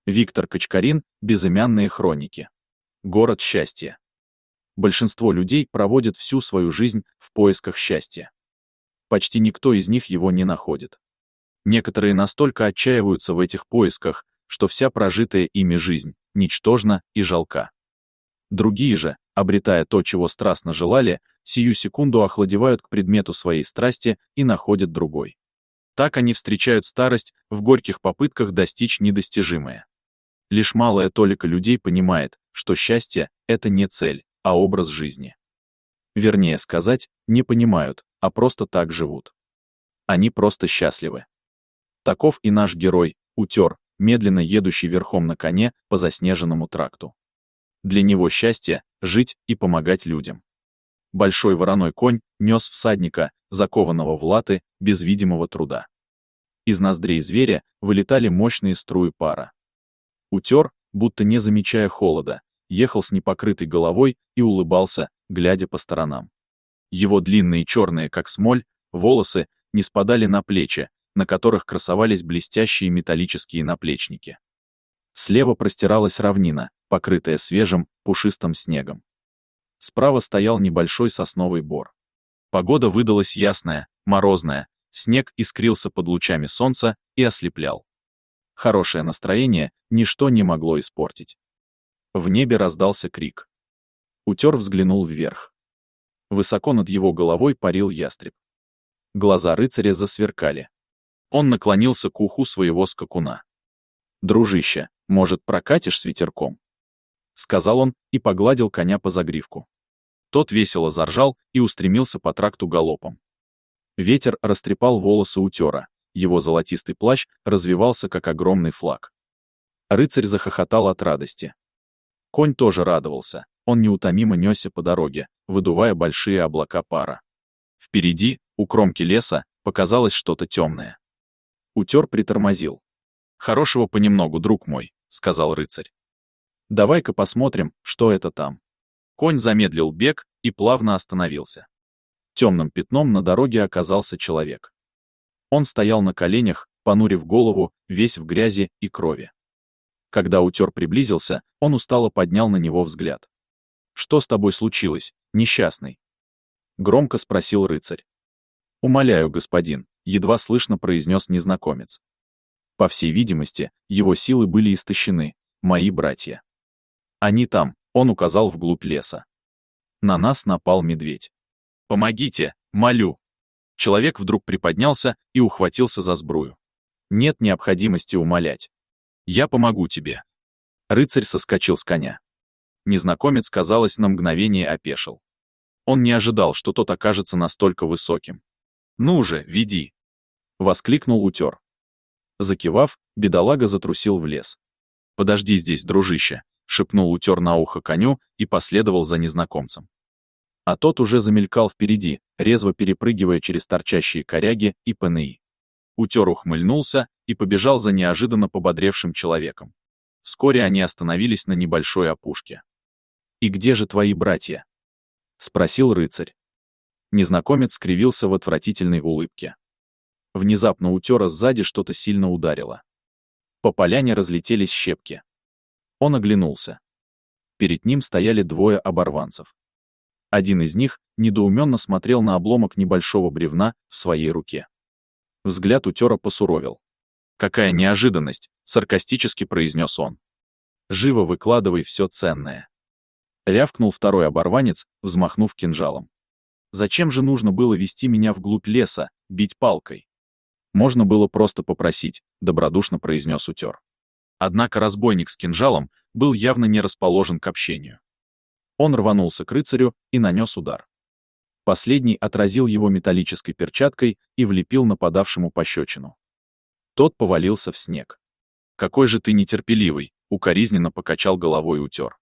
Виктор Кочкарин, безымянные хроники. Город счастья. Большинство людей проводят всю свою жизнь в поисках счастья. Почти никто из них его не находит. Некоторые настолько отчаиваются в этих поисках, что вся прожитая ими жизнь ничтожна и жалка. Другие же, обретая то, чего страстно желали, сию секунду охладевают к предмету своей страсти и находят другой. Так они встречают старость в горьких попытках достичь недостижимое. Лишь малая толика людей понимает, что счастье — это не цель, а образ жизни. Вернее сказать, не понимают, а просто так живут. Они просто счастливы. Таков и наш герой, утер, медленно едущий верхом на коне по заснеженному тракту. Для него счастье — жить и помогать людям. Большой вороной конь нес всадника, закованного в латы, без видимого труда. Из ноздрей зверя вылетали мощные струи пара. Утер, будто не замечая холода, ехал с непокрытой головой и улыбался, глядя по сторонам. Его длинные черные, как смоль, волосы не спадали на плечи, на которых красовались блестящие металлические наплечники. Слева простиралась равнина, покрытая свежим, пушистым снегом. Справа стоял небольшой сосновый бор. Погода выдалась ясная, морозная, снег искрился под лучами солнца и ослеплял. Хорошее настроение ничто не могло испортить. В небе раздался крик. Утер взглянул вверх. Высоко над его головой парил ястреб. Глаза рыцаря засверкали. Он наклонился к уху своего скакуна. «Дружище, может, прокатишь с ветерком?» — сказал он и погладил коня по загривку. Тот весело заржал и устремился по тракту галопом. Ветер растрепал волосы утера, его золотистый плащ развивался, как огромный флаг. Рыцарь захохотал от радости. Конь тоже радовался, он неутомимо несся по дороге, выдувая большие облака пара. Впереди, у кромки леса, показалось что-то темное. Утер притормозил. «Хорошего понемногу, друг мой», — сказал рыцарь. «Давай-ка посмотрим, что это там». Конь замедлил бег и плавно остановился. Темным пятном на дороге оказался человек. Он стоял на коленях, понурив голову, весь в грязи и крови. Когда утер приблизился, он устало поднял на него взгляд. «Что с тобой случилось, несчастный?» — громко спросил рыцарь. «Умоляю, господин», — едва слышно произнес незнакомец. По всей видимости, его силы были истощены, мои братья. Они там, он указал вглубь леса. На нас напал медведь. «Помогите, молю!» Человек вдруг приподнялся и ухватился за сбрую. «Нет необходимости умолять. Я помогу тебе». Рыцарь соскочил с коня. Незнакомец, казалось, на мгновение опешил. Он не ожидал, что тот окажется настолько высоким. «Ну же, веди!» — воскликнул утер. Закивав, бедолага затрусил в лес. «Подожди здесь, дружище», — шепнул утер на ухо коню и последовал за незнакомцем. А тот уже замелькал впереди, резво перепрыгивая через торчащие коряги и ПНИ. Утер ухмыльнулся и побежал за неожиданно пободревшим человеком. Вскоре они остановились на небольшой опушке. «И где же твои братья?» — спросил рыцарь. Незнакомец скривился в отвратительной улыбке. Внезапно утера сзади что-то сильно ударило. По поляне разлетелись щепки. Он оглянулся. Перед ним стояли двое оборванцев. Один из них недоуменно смотрел на обломок небольшого бревна в своей руке. Взгляд утера посуровил. «Какая неожиданность!» — саркастически произнес он. «Живо выкладывай все ценное!» Рявкнул второй оборванец, взмахнув кинжалом. «Зачем же нужно было вести меня вглубь леса, бить палкой?» «Можно было просто попросить», — добродушно произнес утер. Однако разбойник с кинжалом был явно не расположен к общению. Он рванулся к рыцарю и нанес удар. Последний отразил его металлической перчаткой и влепил нападавшему пощечину. Тот повалился в снег. «Какой же ты нетерпеливый!» — укоризненно покачал головой утер.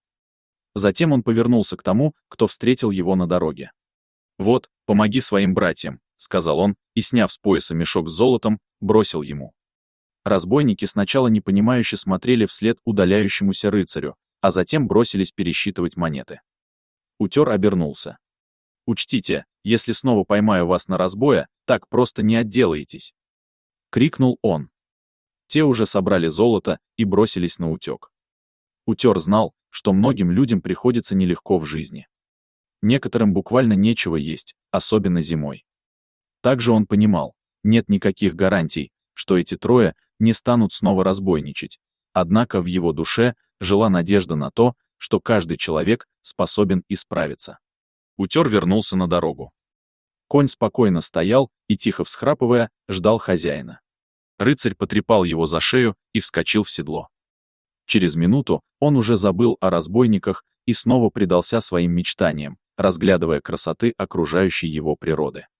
Затем он повернулся к тому, кто встретил его на дороге. «Вот, помоги своим братьям», — сказал он, и, сняв с пояса мешок с золотом, бросил ему. Разбойники сначала непонимающе смотрели вслед удаляющемуся рыцарю, а затем бросились пересчитывать монеты. Утер обернулся. «Учтите, если снова поймаю вас на разбое, так просто не отделаетесь!» — крикнул он. Те уже собрали золото и бросились на утек. Утер знал, что многим людям приходится нелегко в жизни. Некоторым буквально нечего есть, особенно зимой. Также он понимал, нет никаких гарантий, что эти трое не станут снова разбойничать, однако в его душе жила надежда на то, что каждый человек способен исправиться. Утер вернулся на дорогу. Конь спокойно стоял и, тихо всхрапывая, ждал хозяина. Рыцарь потрепал его за шею и вскочил в седло. Через минуту он уже забыл о разбойниках и снова предался своим мечтаниям, разглядывая красоты окружающей его природы.